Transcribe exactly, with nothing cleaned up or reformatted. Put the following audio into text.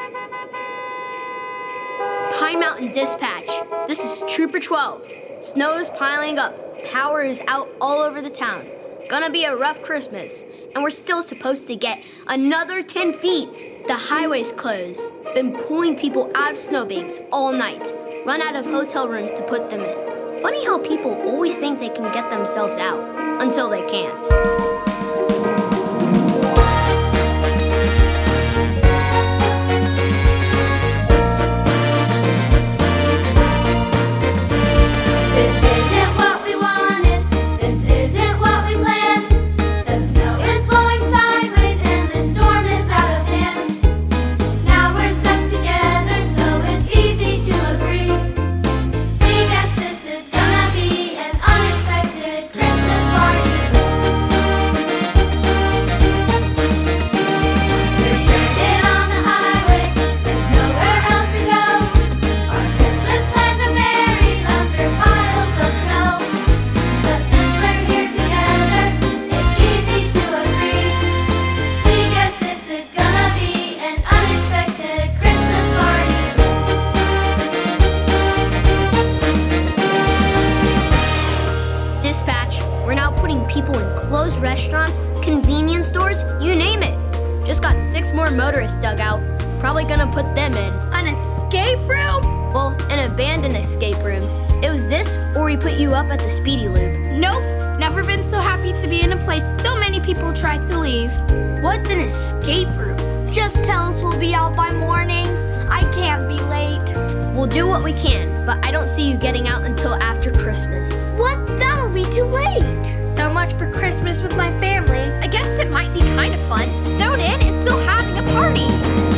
Pine Mountain Dispatch. This is Trooper twelve. Snow is piling up. Power is out all over the town. Gonna be a rough Christmas. And we're still supposed to get another ten feet. The highway's closed. Been pulling people out of snowbanks all night. Run out of hotel rooms to put them in. Funny how people always think they can get themselves out until they can't. This isn't what we wanted, this isn't what we planned. The snow is blowing sideways and the storm is out of hand. Now we're stuck together so it's easy to agree. We guess this is gonna be an unexpected Christmas party. We're stranded on the highway with nowhere else to go. Our Christmas plans are buried under piles of snow. But since we're here together, it's easy to agree. We guess this is gonna be an unexpected Christmas party. Dispatch, we're now putting people in closed restaurants, convenience stores, you name it. Just got six more motorists dug out. Probably gonna put them in An escape room? Well, an abandoned escape room. It was this, or we put you up at the Speedy Loop. Nope. Never been so happy to be in a place so many people tried to leave. What's an escape room? Just tell us we'll be out by morning. I can't be late. We'll do what we can, but I don't see you getting out until after Christmas. What? That'll be too late. So much for Christmas with my family. I guess it might be kind of fun. Snowed in and still having a party.